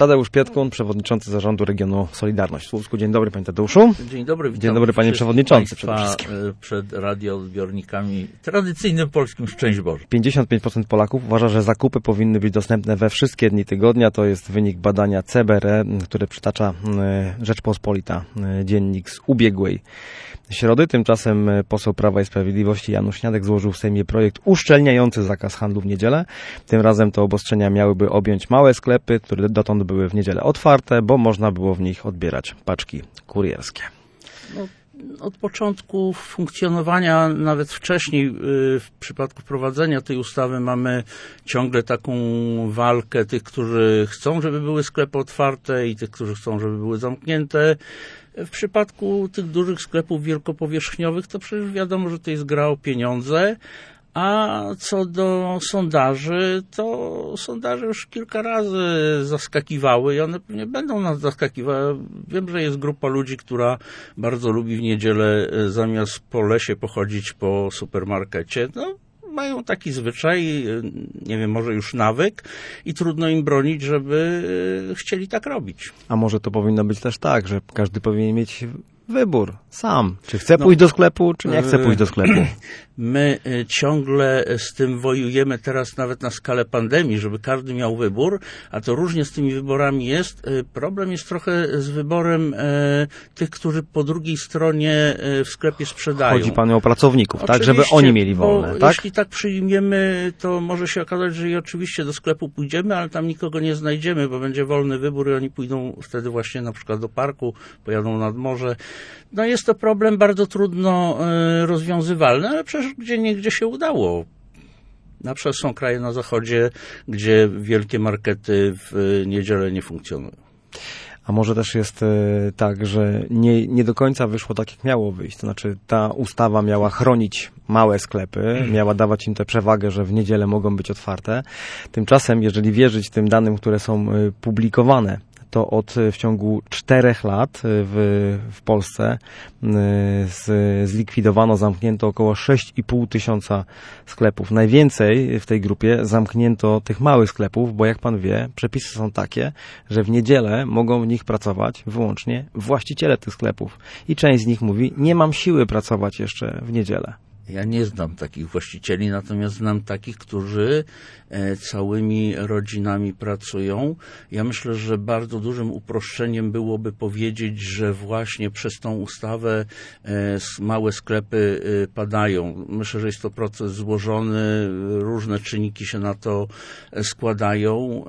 Tadeusz Pietkun, przewodniczący zarządu regionu Solidarność w Słupsku. Dzień dobry, panie Tadeuszu. Dzień dobry, witam. Dzień dobry, panie przewodniczący przede wszystkim. Przed radioodbiornikami tradycyjnym polskim szczęść Boże. 55% Polaków uważa, że zakupy powinny być dostępne we wszystkie dni tygodnia. To jest wynik badania CBR, które przytacza Rzeczpospolita, dziennik z ubiegłej środy. Tymczasem poseł Prawa i Sprawiedliwości Janusz Śniadek złożył w Sejmie projekt uszczelniający zakaz handlu w niedzielę. Tym razem te obostrzenia miałyby objąć małe sklepy, które dotąd były w niedzielę otwarte, bo można było w nich odbierać paczki kurierskie. Od początku funkcjonowania, nawet wcześniej, w przypadku wprowadzenia tej ustawy, mamy ciągle taką walkę tych, którzy chcą, żeby były sklepy otwarte, i tych, którzy chcą, żeby były zamknięte. W przypadku tych dużych sklepów wielkopowierzchniowych to przecież wiadomo, że to jest gra o pieniądze. A co do sondaży, to sondaże już kilka razy zaskakiwały i one pewnie będą nas zaskakiwały. Wiem, że jest grupa ludzi, która bardzo lubi w niedzielę zamiast po lesie pochodzić po supermarkecie. Mają taki zwyczaj, nie wiem, może już nawyk i trudno im bronić, żeby chcieli tak robić. A może to powinno być też tak, że każdy powinien mieć wybór sam, czy chce pójść do sklepu, czy nie chce pójść do sklepu. My ciągle z tym wojujemy teraz nawet na skalę pandemii, żeby każdy miał wybór, a to różnie z tymi wyborami jest. Problem jest trochę z wyborem tych, którzy po drugiej stronie w sklepie sprzedają. Chodzi panu o pracowników, tak? Żeby oni mieli wolne, tak? Jeśli tak przyjmiemy, to może się okazać, że i oczywiście do sklepu pójdziemy, ale tam nikogo nie znajdziemy, bo będzie wolny wybór i oni pójdą wtedy właśnie na przykład do parku, pojadą nad morze. Jest to problem bardzo trudno rozwiązywalny, ale przecież gdzieniegdzie się udało. Na przykład są kraje na zachodzie, gdzie wielkie markety w niedzielę nie funkcjonują. A może też jest tak, że nie do końca wyszło tak, jak miało wyjść. To znaczy ta ustawa miała chronić małe sklepy, miała dawać im tę przewagę, że w niedzielę mogą być otwarte. Tymczasem, jeżeli wierzyć tym danym, które są publikowane, to w ciągu 4 lat w Polsce zlikwidowano, zamknięto około 6,5 tysiąca sklepów. Najwięcej w tej grupie zamknięto tych małych sklepów, bo jak pan wie, przepisy są takie, że w niedzielę mogą w nich pracować wyłącznie właściciele tych sklepów. I część z nich mówi, nie mam siły pracować jeszcze w niedzielę. Ja nie znam takich właścicieli, natomiast znam takich, którzy całymi rodzinami pracują. Ja myślę, że bardzo dużym uproszczeniem byłoby powiedzieć, że właśnie przez tą ustawę małe sklepy padają. Myślę, że jest to proces złożony, różne czynniki się na to składają.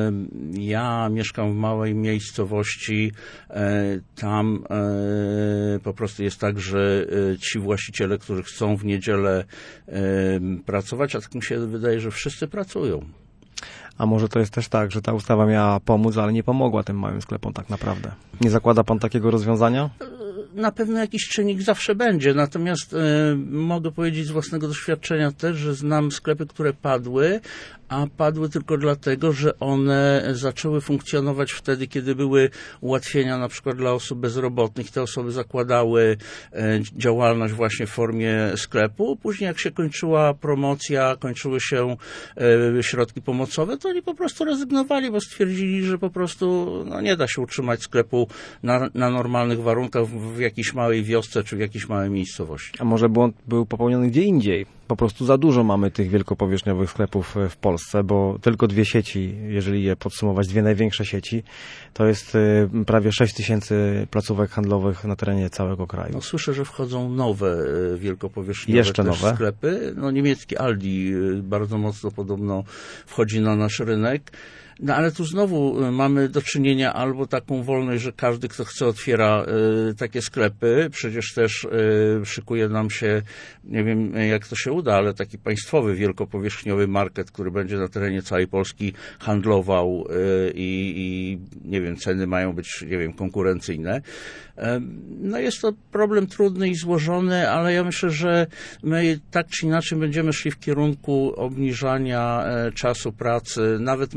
Ja mieszkam w małej miejscowości, tam po prostu jest tak, że ci właściciele, którzy chcą w niedzielę pracować, a tak mi się wydaje, że wszyscy pracują. A może to jest też tak, że ta ustawa miała pomóc, ale nie pomogła tym małym sklepom tak naprawdę? Nie zakłada pan takiego rozwiązania? Na pewno jakiś czynnik zawsze będzie, natomiast mogę powiedzieć z własnego doświadczenia też, że znam sklepy, które padły, a padły tylko dlatego, że one zaczęły funkcjonować wtedy, kiedy były ułatwienia na przykład dla osób bezrobotnych. Te osoby zakładały działalność właśnie w formie sklepu. Później jak się kończyła promocja, kończyły się środki pomocowe, to oni po prostu rezygnowali, bo stwierdzili, że po prostu nie da się utrzymać sklepu na normalnych warunkach w jakiejś małej wiosce czy w jakiejś małej miejscowości. A może błąd był popełniony gdzie indziej? Po prostu za dużo mamy tych wielkopowierzchniowych sklepów w Polsce, bo tylko 2 sieci, jeżeli je podsumować, 2 największe sieci, to jest prawie 6 tysięcy placówek handlowych na terenie całego kraju. Słyszę, że wchodzą nowe wielkopowierzchniowe sklepy. Niemiecki Aldi bardzo mocno podobno wchodzi na nasz rynek. Ale tu znowu mamy do czynienia albo taką wolność, że każdy, kto chce, otwiera takie sklepy. Przecież też szykuje nam się, nie wiem jak to się uda, ale taki państwowy, wielkopowierzchniowy market, który będzie na terenie całej Polski handlował i nie wiem, ceny mają być, nie wiem, konkurencyjne. Jest to problem trudny i złożony, ale ja myślę, że my tak czy inaczej będziemy szli w kierunku obniżania czasu pracy. Nawet myślę, że w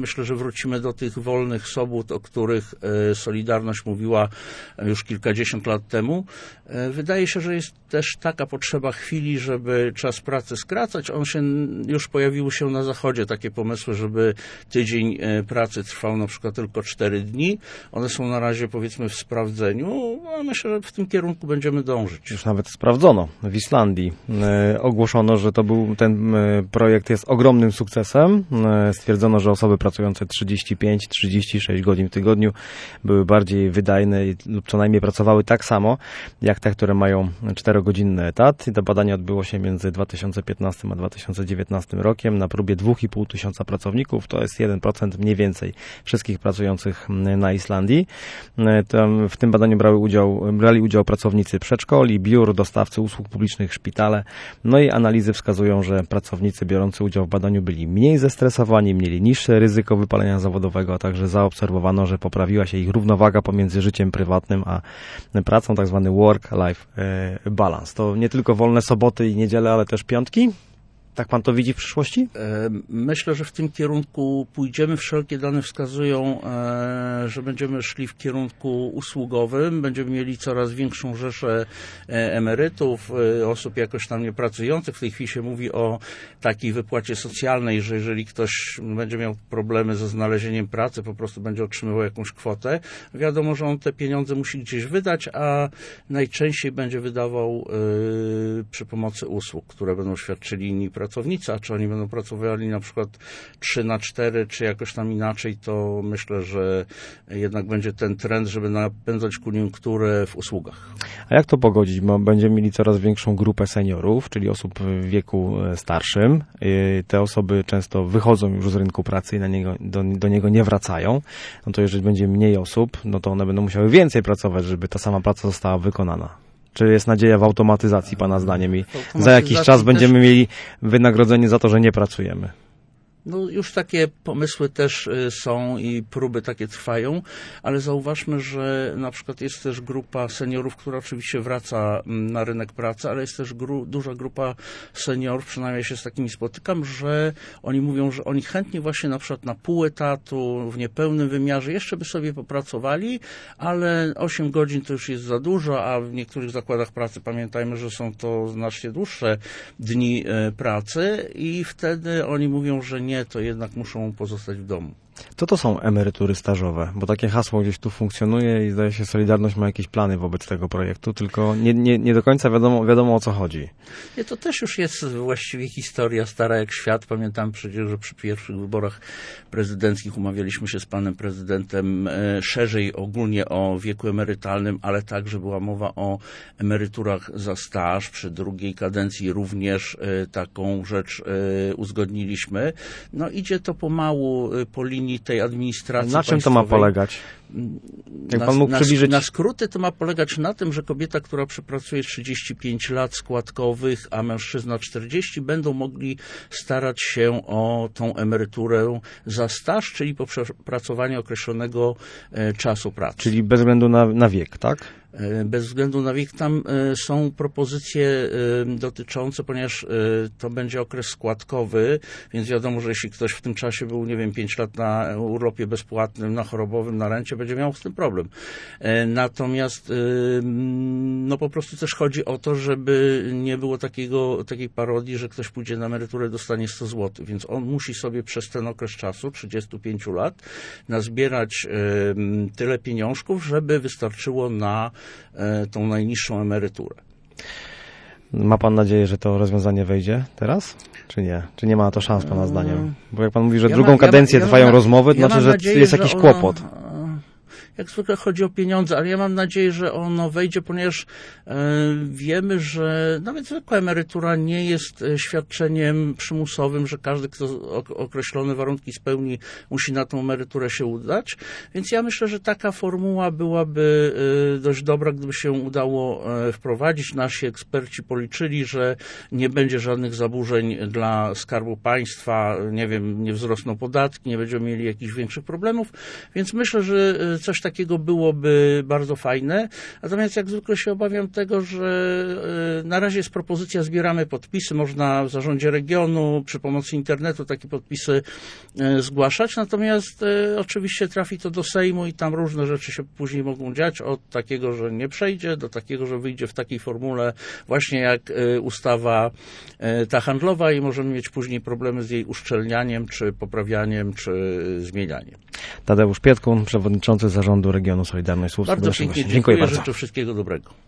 wrócimy do tych wolnych sobót, o których Solidarność mówiła już kilkadziesiąt lat temu. Wydaje się, że jest też taka potrzeba chwili, żeby czas pracy skracać. Już pojawiły się na Zachodzie takie pomysły, żeby tydzień pracy trwał na przykład tylko 4 dni. One są na razie, powiedzmy, w sprawdzeniu, a myślę, że w tym kierunku będziemy dążyć. Już nawet sprawdzono. W Islandii ogłoszono, że ten projekt jest ogromnym sukcesem. Stwierdzono, że osoby pracujące 35-36 godzin w tygodniu były bardziej wydajne lub co najmniej pracowały tak samo, jak te, które mają 4-godzinny etat. I to badanie odbyło się między 2015 a 2019 rokiem na próbie 2,5 tysiąca pracowników. To jest 1% mniej więcej wszystkich pracujących na Islandii. W tym badaniu brali udział pracownicy przedszkoli, biur, dostawcy usług publicznych, szpitale. No i analizy wskazują, że pracownicy biorący udział w badaniu byli mniej zestresowani, mieli niższe ryzyko wypalenia zawodowego, a także zaobserwowano, że poprawiła się ich równowaga pomiędzy życiem prywatnym a pracą, tak zwany work-life balance. To nie tylko wolne soboty i niedziele, ale też piątki? Tak pan to widzi w przyszłości? Myślę, że w tym kierunku pójdziemy. Wszelkie dane wskazują, że będziemy szli w kierunku usługowym. Będziemy mieli coraz większą rzeszę emerytów, osób jakoś tam niepracujących. W tej chwili się mówi o takiej wypłacie socjalnej, że jeżeli ktoś będzie miał problemy ze znalezieniem pracy, po prostu będzie otrzymywał jakąś kwotę. Wiadomo, że on te pieniądze musi gdzieś wydać, a najczęściej będzie wydawał przy pomocy usług, które będą świadczyli inni pracownicy, a czy oni będą pracowali na przykład 3/4, czy jakoś tam inaczej, to myślę, że jednak będzie ten trend, żeby napędzać koniunkturę w usługach. A jak to pogodzić? Bo będziemy mieli coraz większą grupę seniorów, czyli osób w wieku starszym. Te osoby często wychodzą już z rynku pracy i do niego nie wracają. No to jeżeli będzie mniej osób, no to one będą musiały więcej pracować, żeby ta sama praca została wykonana. Czy jest nadzieja w automatyzacji, pana zdaniem, i za jakiś czas będziemy mieli wynagrodzenie za to, że nie pracujemy? No już takie pomysły też są i próby takie trwają, ale zauważmy, że na przykład jest też grupa seniorów, która oczywiście wraca na rynek pracy, ale jest też duża grupa seniorów, przynajmniej się z takimi spotykam, że oni mówią, że oni chętnie właśnie na przykład na pół etatu, w niepełnym wymiarze jeszcze by sobie popracowali, ale 8 godzin to już jest za dużo, a w niektórych zakładach pracy pamiętajmy, że są to znacznie dłuższe dni pracy i wtedy oni mówią, że nie, to jednak muszą pozostać w domu. Co to są emerytury stażowe? Bo takie hasło gdzieś tu funkcjonuje i zdaje się, Solidarność ma jakieś plany wobec tego projektu, tylko nie do końca wiadomo o co chodzi. Nie, to też już jest właściwie historia stara jak świat. Pamiętam przecież, że przy pierwszych wyborach prezydenckich umawialiśmy się z panem prezydentem szerzej ogólnie o wieku emerytalnym, ale także była mowa o emeryturach za staż. Przy drugiej kadencji również taką rzecz uzgodniliśmy. No idzie to pomału po linii tej administracji Na czym państwowej. to ma polegać? Jak pan mógł przybliżyć? Na skróty to ma polegać na tym, że kobieta, która przepracuje 35 lat składkowych, a mężczyzna 40, będą mogli starać się o tą emeryturę za staż, czyli po przepracowaniu określonego czasu pracy. Czyli bez względu na wiek, tak? Bez względu na wiek tam są propozycje dotyczące, ponieważ to będzie okres składkowy, więc wiadomo, że jeśli ktoś w tym czasie był, 5 lat na urlopie bezpłatnym, na chorobowym, na rencie, będzie miał z tym problem. Natomiast no po prostu też chodzi o to, żeby nie było takiej parodii, że ktoś pójdzie na emeryturę, dostanie 100 zł, więc on musi sobie przez ten okres czasu, 35 lat, nazbierać tyle pieniążków, żeby wystarczyło na tą najniższą emeryturę. Ma pan nadzieję, że to rozwiązanie wejdzie teraz? Czy nie? Czy nie ma na to szans, pana zdaniem? Bo jak pan mówi, że drugą kadencję trwają rozmowy, to znaczy, że jest jakiś kłopot. Jak zwykle chodzi o pieniądze, ale ja mam nadzieję, że ono wejdzie, ponieważ wiemy, że nawet zwykła emerytura nie jest świadczeniem przymusowym, że każdy, kto określone warunki spełni, musi na tą emeryturę się udać. Więc ja myślę, że taka formuła byłaby dość dobra, gdyby się udało wprowadzić. Nasi eksperci policzyli, że nie będzie żadnych zaburzeń dla Skarbu Państwa, nie wzrosną podatki, nie będziemy mieli jakichś większych problemów, więc myślę, że coś takiego byłoby bardzo fajne. Natomiast jak zwykle się obawiam tego, że na razie jest propozycja, zbieramy podpisy, można w zarządzie regionu przy pomocy internetu takie podpisy zgłaszać, natomiast oczywiście trafi to do Sejmu i tam różne rzeczy się później mogą dziać, od takiego, że nie przejdzie, do takiego, że wyjdzie w takiej formule właśnie jak ustawa ta handlowa i możemy mieć później problemy z jej uszczelnianiem, czy poprawianiem, czy zmienianiem. Tadeusz Pietkun, przewodniczący Zarządu Regionu Solidarność Słupsk. Bardzo pięknie dziękuję, bardzo. życzę wszystkiego dobrego.